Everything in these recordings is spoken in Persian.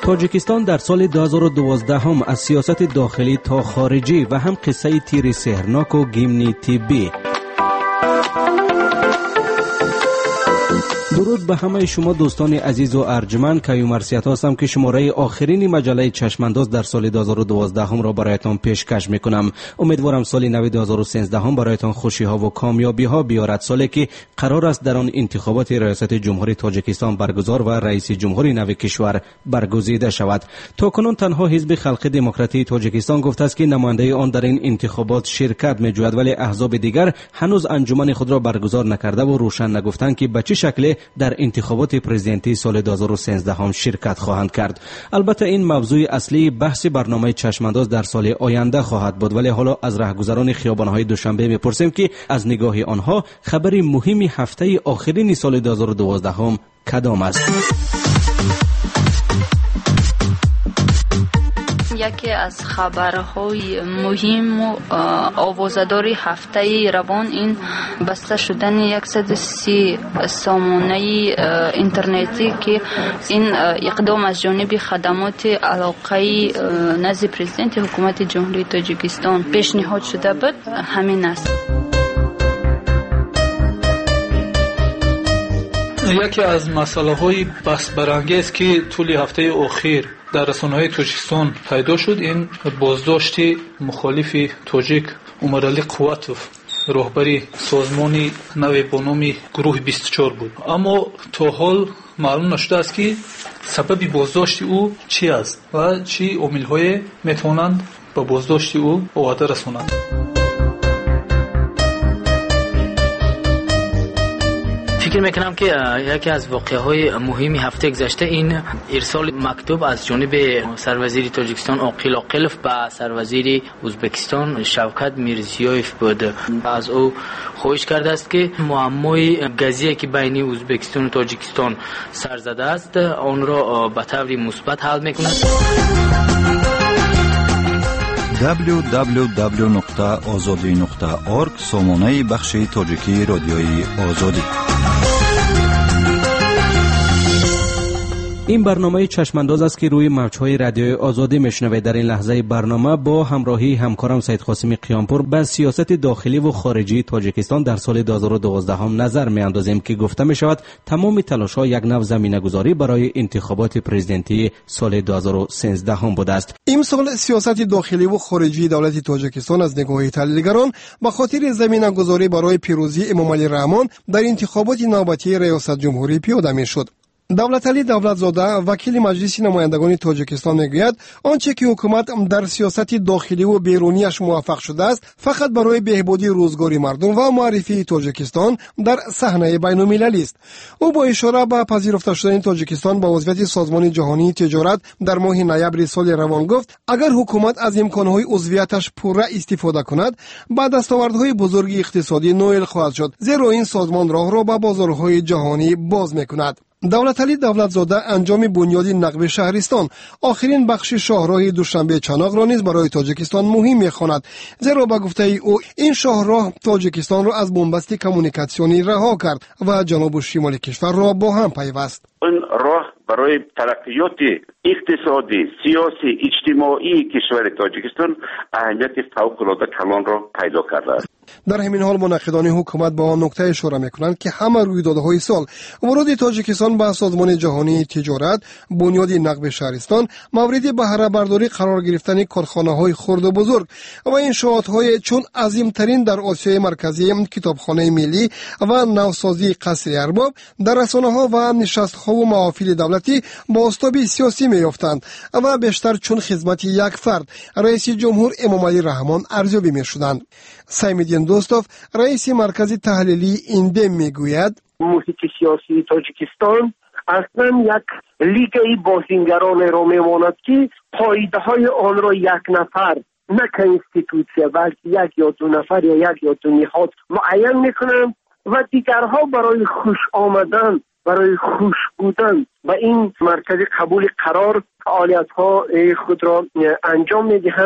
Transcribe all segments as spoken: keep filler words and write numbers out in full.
تاجیکستان در سال دو هزار و دوازده هم از سیاست داخلی تا خارجی و هم قصه تیر سحرناک و گیمنی طبی. درود به همه شما دوستان عزیز و ارجمند. کیومرثیت هستم که شماره آخرین مجله چشمانداز در سال دو هزار و دوازده هم را برایتان پیشکش میکنم. امیدوارم سال نو دو هزار و سیزده هم برایتان خوشی ها و کامیابی ها بیارد، سالی که قرار است در آن انتخابات ریاست جمهوری تاجیکستان برگزار و رئیس جمهوری نو کشور برگزیده شود. تا کنون تنها حزب خلق دموکراتی تاجیکستان گفته است که نماینده آن در این انتخابات شرکت می‌جوید، ولی احزاب دیگر هنوز انجمن خود را برگزار نکرده و روشن نگفتند که به چه شکل در انتخابات پرزیدنتی سال دو هزار و سیزده هم شرکت خواهند کرد. البته این موضوع اصلی بحث برنامه چشمانداز در سال آینده خواهد بود، ولی حالا از رهگذران خیابان‌های دوشنبه میپرسیم که از نگاه آنها خبر مهمی هفته آخرین سال دو هزار و دوازده هم کدام است؟ یکی از خبرهای مهم و آوازداری هفته روان این بسته شدن صد و سی سامانه اینترنتی که این اقدام از جانب خدمات علاقه نزد پرزیدنت حکومت جمهوری تاجیکستان پیشنهاد شده بود همین است. یکی از مسائل بحث برانگیز که طول هفته اخیر در رسانه‌های تاجیکستان پیدا شد این بازداشت مخالف تاجیک عمرعلی قوتوف، رهبری سازمانی نو با نام گروه بیست و چهار بود. اما تا حال معلوم نشده است که سبب بازداشت او چی است و چی عامل‌های میتوانند به بازداشت او آورده رسانند. فکر میکنم که یکی از واقعه‌های مهمی هفته گذشته این ارسال مکتوب از جانب سروزیر تاجیکستان عاقل عاقلوف به سروزیر ازبکستان شوکت میرزیویف بود. از او خواهش کرده است که معمای قضیه که بین ازبکستان و تاجیکستان سر زده است آن را به طور مثبت حل میکند. دبلیو دبلیو دبلیو نقطه آزادی نقطه اورگ سامانه بخش تاجیکی رادیوی آزادی. این برنامه چشمانداز است که روی موج‌های رادیوی آزادی میشنوید. در این لحظه برنامه با همراهی همکارم سید قاسمی قیامپور به سیاست داخلی و خارجی تاجیکستان در سال دو هزار و دوازده هم نظر میاندازیم که گفته می شود تمام تلاش‌ها یک نوع زمینه‌گذاری برای انتخابات پرزیدنتی سال دو هزار و سیزده هم بوده است. این سال سیاست داخلی و خارجی دولت تاجیکستان از نگاه تحلیلگران به خاطر زمینه‌گذاری برای پیروزی امامعلی رحمان در انتخابات نوبتی ریاست جمهوری پیاده می‌شد. دولتعلی دولتزاده وکیل مجلس نمایندگان تاجیکستان میگوید آنچه که حکومت در سیاست داخلی و بیرونیش موفق شده است فقط برای بهبودی روزگاری مردم و معرفی تاجیکستان در صحنه بین‌المللی است. او با اشاره به پذیرفته شدن تاجیکستان به عضویت سازمان جهانی تجارت در ماه نوامبر سال روان گفت اگر حکومت از امکانهای عضویتش پوره استفاده کند با دستاوردهای بزرگ اقتصادی نوئل خواهد شد، زیرا این سازمان راه را به بازارهای جهانی باز میکند. دولتعلی دولتزاده انجام بنیاد نقب شهرستان آخرین بخش شاهراه دوشنبه چناق را نیز برای تاجیکستان مهم می‌خواند، زیرا به گفته او این شاهراه تاجیکستان را از بنبست کمونیکاسیونی رها کرد و جنوب و شمال کشور را با هم پیوست. این راه برای ترقیات اقتصادی، سیاسی، اجتماعی کشور تاجیکستان اهمیت فوق‌العاده کلان را پیدا کرده است. در همین حال منعقدان حکومت با آن نکته اشاره میکنند که همه رویدادهای سال ورود تاجیکستان به سازمان جهانی تجارت، بنیاد نقب شهرستان، مورد بهره برداری قرار گرفتن کارخانه‌های خرد و بزرگ و انشاءات‌های چون عظیم‌ترین در آسیای مرکزی کتابخانه ملی و نوسازی قصر ارباب در رسانه‌ها و نشست‌ها و محافل دولتی بازتاب سیاسی می‌یافتند و بیشتر چون خدمت یک فرد رئیس جمهور امامعلی رحمان ارزیابی می‌شدند. سیمدین دوستوف رئیس مرکز تحلیلی ایندم میگوید محیط سیاسی تاجیکستان اصلا یک لیگ بازیگران را میماند که قاعده های آن را یک نفر نه که اینستیتوسیه بلکه یک یا دو نفر یا یک یا دو نهاد معین میکنند و دیگرها برای خوش آمدن برای خوش بودن و این مرکز قبول قرار فعالیت ها خود را انجام میدهند.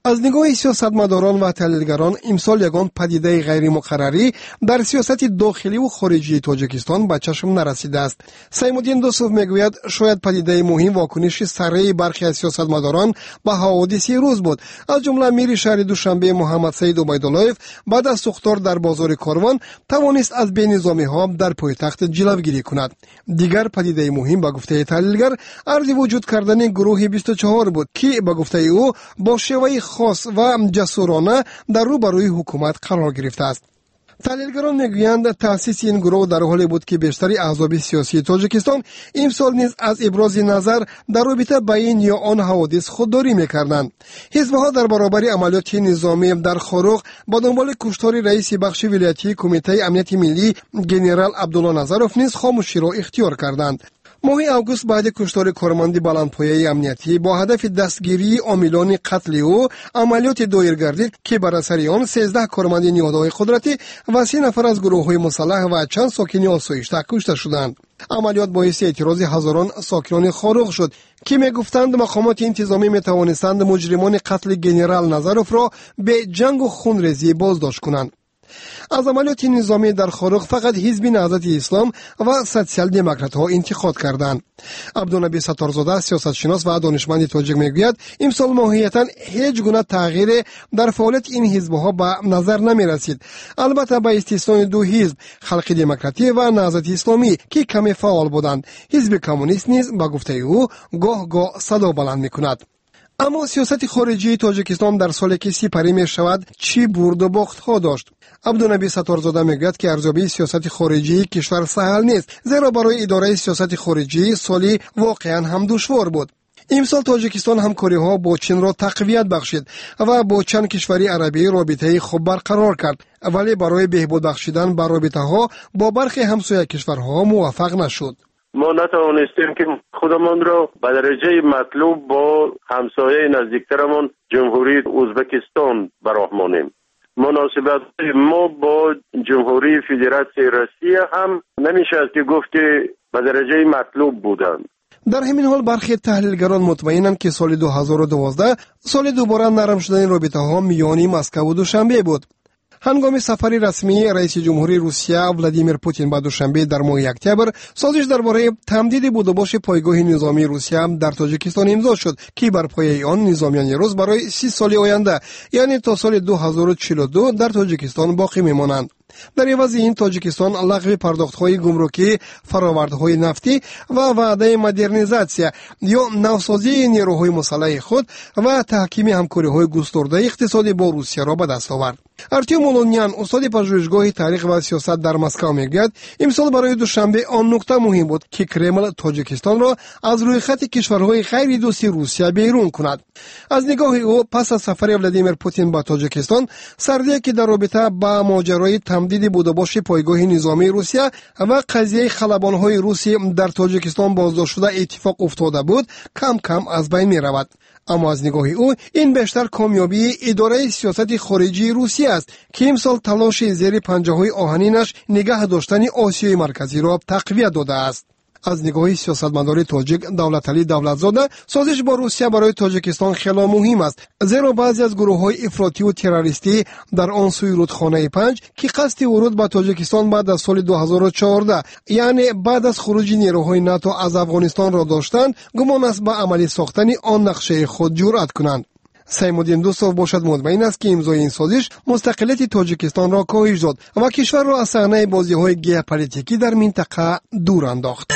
از نگاه سیاستمداران و تحلیلگران امسال یگان پدیده غیر مقرری در سیاست داخلی و خارجی تاجیکستان به چشم نرسیده است. سیمودین دوسوف میگوید شاید پدیده مهم واکنش سریع برخی از سیاستمداران به حوادث روز بود. از جمله میر شهر دوشنبه محمد سعید عبیداللهیف بعد از سوختار در بازار کاروان توانست از بین نظامی ها در پایتخت جلوگیری کند. دیگر پدیده مهم به گفته تحلیلگر عرض وجود کردن گروه بیست و چهار بود که به گفته او با شیوه خاص و جسورانه در روبروی حکومت قرار گرفته است. تحلیلگران میگویند تأسیس این گروه در حالی بود که بیشتر احزاب سیاسی تاجیکستان امسال نیز از ابراز نظر در رابطه با این یا آن حوادث خودداری میکردند. حزبها در برابر عملیات نظامی در خاروق با دنبال کشتار رئیس بخش ولایتی کمیته امنیت ملی گنرال عبدالله نظروف نیز خاموشی را اختیار کردند. ماه اوگوست بعد کشتار کارمند بلندپایه امنیتی با هدف دستگیری عاملان قتل او عملیات دایر گردید که بر اثر آن سیزده کارمند نهادهای قدرتی و سه نفر از گروه‌های مسلح و چند ساکن آسایشته کشته شدند. عملیات باعث اعتراض هزاران ساکنان خاروق شد که میگفتند مقامات انتظامی میتوانستند مجرمان قتل گنرال نظروف را به جنگ و خونریزی بازداشت کنند. از عملیات نظامی در خاروق فقط حزب نهضت اسلام و سوسیال دموکرات ها انتقاد کردند. عبدالنبی ستارزاده سیاستشناس و دانشمند تاجیک میگوید امسال ماهیتا هیچ گونه تغییر در فعالیت این حزب ها به نظر نمی رسید، البته با استثنای دو حزب خلق دموکراتی و نهضت اسلامی که کمی فعال بودند. حزب کمونیست نیز به گفته او گاه گاه صدا بلند می کند. اما سیاست خارجی تاجیکستان در سالی که سپری می شود چی برد و باخت ها داشت. عبدالنبی ستارزاده میگوید که ارزیابی سیاست خارجی کشور سهل نیست، زیرا برای اداره سیاست خارجی سالی واقعا هم دشوار بود. امسال تاجیکستان همکاری ها با چین را تقویت بخشید و با چند کشوری عربی رابطه خوب برقرار کرد، ولی برای بهبود بخشیدن به رابطه ها با برخی همسایه کشورها موفق نشد. ما نتوانستیم که خودمان را به درجه مطلوب با همسایه نزدیکترمان جمهوری ازبکستان براهمانیم. مناسبت ما با جمهوری فدراسیون روسیه هم نمیشه که گفت که به درجه مطلوب بودند. در همین حال برخی تحلیلگران مطمئنند که سال دو هزار و دوازده سال دوباره نرم شدن رابطه ها میان مسکو و دوشنبه بود. هنگام سفر رسمی رئیس جمهوری روسیه ولادیمیر پوتین به دوشنبه در ماه اکتبر سازش درباره تمدید بودباش پایگاه نظامی روسیه در تاجیکستان امضا شد که بر پایه آن نظامیان روس برای سی سال آینده یعنی تا سال دو هزار و چهل و دو در تاجیکستان باقی میمانند. در عوض این تاجیکستان لغو پرداخت‌های گمرکی، فرآورده‌های نفتی و وعده مدرنیزاسیون یا نوسازی نیروهای مسلح خود و تحکیم همکاری‌های گسترده اقتصادی با روسیه را به دست آورد. ارتیوم مولونیان استاد پژوهشگاه تاریخ و سیاست در مسکو میگوید امسال برای دوشنبه آن نکته مهم بود که کرمل تاجیکستان را از روی خط کشورهای غیر دوست روسیه بیرون کند. از نگاه او پس از سفر ولادیمیر پوتین به تاجیکستان سردی که در رابطه با ماجرای تمدید بودباش پایگاه نظامی روسیه و قضیه خلبان‌های روسی در تاجیکستان بازداشت شده اتفاق افتاده بود کم کم از بین می رود. اما از نگاه او این بیشتر کامیابی اداره سیاست خارجی روسیه است که امسال تلاش زیر پنجه‌های آهنینش نگه داشتن آسیای مرکزی را تقویت داده است. از نگاه سیاستمدار تاجیک دولتعلی دولتزاده سازش با روسیه برای تاجیکستان خیلی مهم است، زیرا بعضی از گروه‌های افراطی و تروریستی در آن سوی رودخانه پنج که قصد ورود به تاجیکستان بعد از سال دو هزار و چهارده یعنی بعد از خروج نیروهای ناتو از افغانستان را داشتند، گمان است به عملی ساختن آن نقشه خود جرأت کنند. سیمودین دوستوف باشد مطمئن است که امضای این سازش مستقلیت تاجیکستان را کاهش داد و کشور را از صحنه بازی‌های ژئوپلیتیکی در منطقه دور انداخت.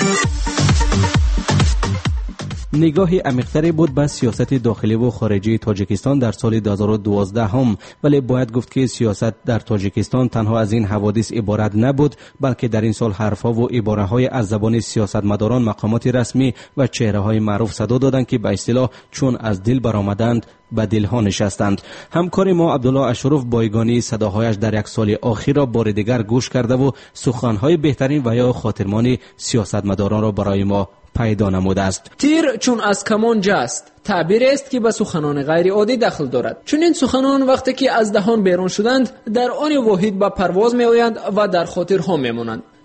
نگاهی عمیق‌تری بود به سیاست داخلی و خارجی تاجیکستان در سال دو هزار و دوازده هم، ولی باید گفت که سیاست در تاجیکستان تنها از این حوادث عبارت نبود، بلکه در این سال حرفها و عباره‌های از زبان سیاستمداران، مقامات رسمی و چهره‌های معروف صدا دادند که به اصطلاح چون از دل برآمدند به دلها نشستند. همکار ما عبدالله اشرف بایگانی صداهایش در یک سال اخیر را بار دیگر گوش کرده و سخن‌های بهترین و یا خاطرمان سیاستمداران را برای ما پیدا نموده است. تیر چون از کمان جست تعبیر است که به سخنان غیر عادی دخل دارد. چون این سخنان وقتی که از دهان بیرون شدند در آن واحد به پرواز می آیند و در خاطرها می مانند.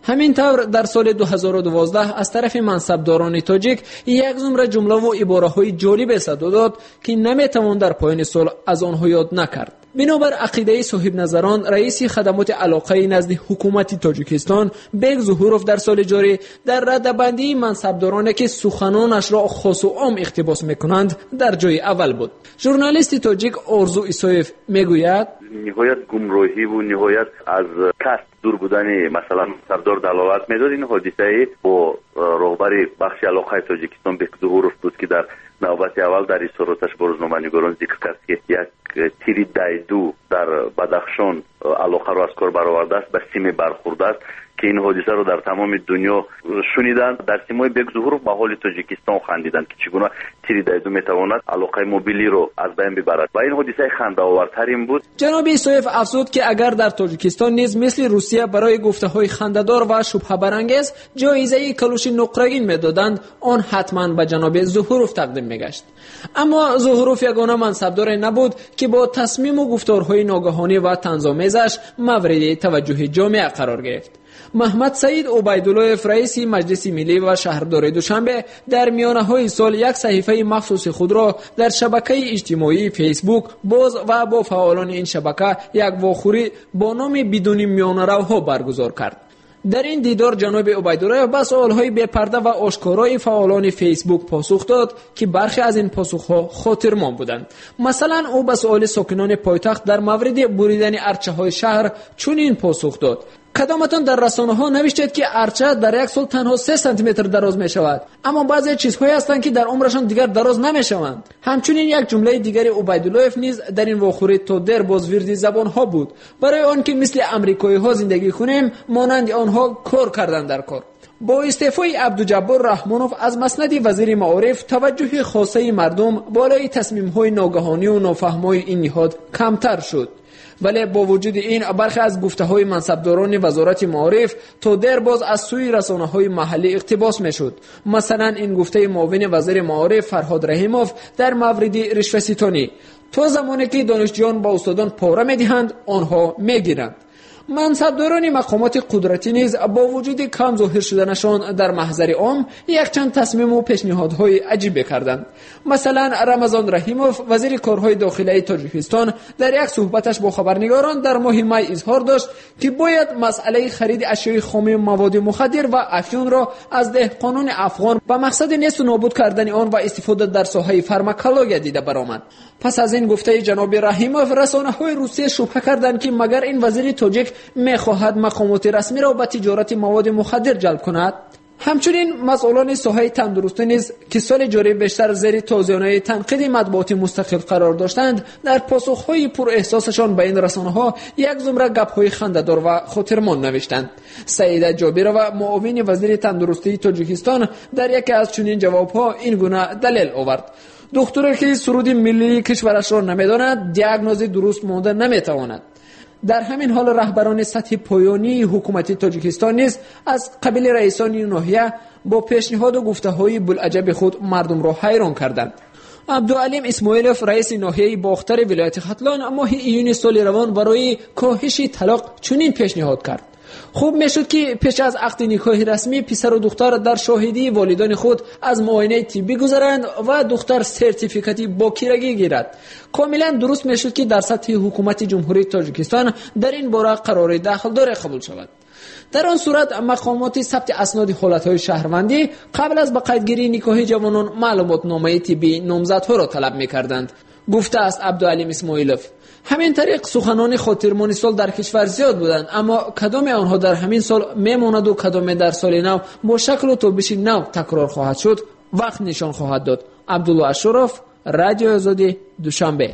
همین طور در سال دو هزار و دوازده از طرف منصبداران تاجیک یک زمره جمله و عباره‌های جالب صدا داد که نمیتوان در پایان صلح از آنها یاد نکرد. بنابر عقیده صاحب نظران، رئیس خدمات علاقه نزد حکومت تاجیکستان بیگ ظهوروف در سال جاری در ردبندی منصبدارانی که سخنانش را خاص و عام اقتباس میکنند در جای اول بود. ژورنالیست تاجیک آرزو ایسایف میگوید نهایت گمراهی و نهایت از کسب دور بودن مثلا سردار دلالت میداد. این حادثه با رهبر بخش علاقه تاجیکستان بیگ ظهوروف بود که در نوبت اول در اظهاراتش با روزنامه‌نگاران ذکر کرد که یک تیر دایدو در بدخشان علاقه را از کار برآورده است، به سیم برخورده است که این حادثه رو در تمام دنیا شنیدند. در سیمای بیگ ظهوروف به حال تاجیکستان خندیدند که چگونه تیر دایدو میتواند علاقه موبیلی رو از بین ببرد و این حادثه خنده آورترین بود. جناب ایسایف افزود که اگر در تاجیکستان نیز مثل روسیه برای گفته‌های خنده‌دار و شبهه برانگیز جایزه کلوش نقره‌گین میدادند، آن حتما به جناب ظهوروف تقدیم میگشت. اما ظهوروف یگانه منصبدار نبود که با تصمیم و گفتارهای ناگهانی و طنزآمیزش مورد توجه جامعه قرار گرفت. محمد سعید عبیدالله رئیس مجلس ملی و شهردار دوشنبه در میانه‌های سال یک صحیفه مخصوص خود را در شبکه اجتماعی فیسبوک باز و با فعالان این شبکه یک واخوری با نام بدون میانه‌روها برگزار کرد. در این دیدار جناب عبیدالله به سوال‌های بی‌پرده و آشکارای فعالان فیسبوک پاسخ داد که برخی از این پاسخ‌ها خاطرمان بودند. مثلا او به سوال ساکنان پایتخت در مورد بریدن ارچه‌های شهر چنین پاسخ داد: کدامتان در رسانه‌ها نوشتید که ارچه در یک سال تنها سه سانتی متر دراز می شود، اما بعضی چیزهایی هستند که در عمرشان دیگر دراز نمی شوند. همچنین یک جمله دیگری عبیدالله نیز در این واخوری تا در بازویردی زبان‌ها بود: برای آنکه مثل امریکایی‌ها زندگی کنیم مانند آنها کار کردن در کار. با استعفای عبدالجبار رحمانوف از مسند وزیر معارف توجه خاصه مردم بالای تصمیم‌های ناگهانی و نافهمای این نهاد کمتر شد. ولی با وجود این برخی از گفته‌های منصبداران وزارت معارف تا در باز از سوی رسانه‌های محلی اقتباس می‌شد. مثلا این گفته معاون وزیر معارف فرهاد رحیموف در مورد رشوه‌ستانی: تا زمانی که دانشجویان با استادان پاره می‌دهند آنها می‌گیرند. منصبداران مقامات قدرتی نیز با وجود کم ظاهر شدنشان در محضر عام یک چند تصمیم و پیشنهادهای عجیب کردند. مثلا رمضان رحیموف وزیر کارهای داخلی تاجیکستان در یک صحبتش با خبرنگاران در ماه می اظهار داشت که باید مسئله خرید اشیاء خام مواد مخدر و افیون را از دهقانان افغان به مقصد نیست و نابود کردن آن و استفاده در ساحه فارماکولوژی دیده برآمد. پس از این گفته جناب رحیموف رسانه‌های روسیه شبهه کردند که مگر این وزیر تاجیک می‌خواهد مقامات رسمی را به تجارت مواد مخدر جلب کند؟ همچنین مسئولان ساحه تندرستی نیز که سال جاری بیشتر زیر تازیانه تنقید مطبوعات مستقل قرار داشتند در پاسخ‌های پر احساسشان به این رسانه‌ها یک زمره گپ‌های خنده‌دار و خاطرمان نوشتند. سعید جابرova معاون وزیر تندرستی تاجیکستان در یکی از چنین جواب‌ها این گونه دلیل آورد: دکتری که سرود ملی کشورش را نمی‌داند دیاگنوز درست مانده نمی‌تواند. در همین حال رهبران سطح پایانی حکومت تاجیکستان نیز از قبیل رئیسان ناحیه با پیشنهاد و گفته‌های بوالعجب خود مردم را حیران کردند. عبدالعلیم اسماعیلوف رئیس ناحیه باختر ولایت ختلان ماه ایون سال روان برای کاهش طلاق چنین پیشنهاد کرد: خوب میشد که پیش از عقد نکاح رسمی پسر و دختر در شاهدی والدان خود از معاینه طبی گذرند و دختر سرتیفیکاتی باکیرگی گیرد. کاملا درست میشد که در سطح حکومت جمهوری تاجیکستان در این باره قرار داخلدار قبول شود. در آن صورت مقامات ثبت اسناد حالتهای شهروندی قبل از به قیدگیری نکاح جوانان معلومات نامه طبی نامزدها را طلب میکردند، گفته است عبدالعلیم اسماعیلوف. همین طریق سخنان خاطرمان سال در کشور زیاد بودند، اما کدام آنها در همین سال میماند و کدام در سال نو با شکل و تابش نو تکرار خواهد شد وقت نشان خواهد داد. عبدالله اشرف، رادیو آزادی، دوشنبه.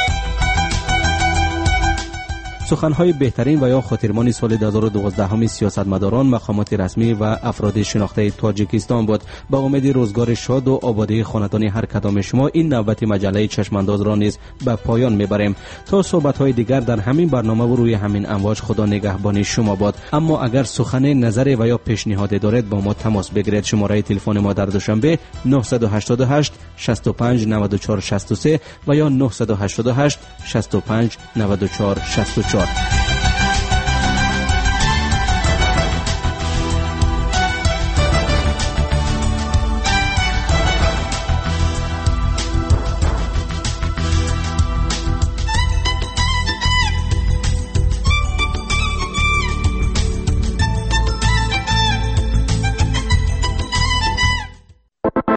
سخنهای بهترین و یا خاطرمان سال دو هزار و دوازده همی سیاستمداران، مقامات رسمی و افراد شناخته تاجیکستان بود. با امید روزگار شاد و آبادی خاندان هر کدام شما این نوبت مجله چشمانداز را نیز به پایان میبریم. تا صحبت‌های دیگر در همین برنامه و روی همین امواج، خدا نگهبان شما باد. اما اگر سخن، نظر و یا پیشنهاد دارید با ما تماس بگیرید. شماره تلفن ما در دوشنبه نه هشت هشت شصت و پنج نود و چهار شصت و سه و یا نه هشت هشت شصت و پنج نود و چهار شصت و چهار.